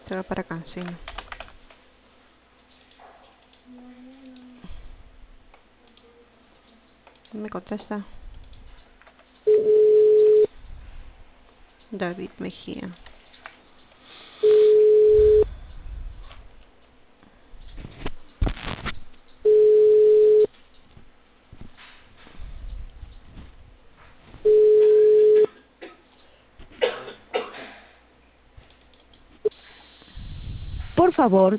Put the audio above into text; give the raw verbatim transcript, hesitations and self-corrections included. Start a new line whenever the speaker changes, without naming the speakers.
Se va para acá, sí. No me contesta. David Mejía.
Por favor,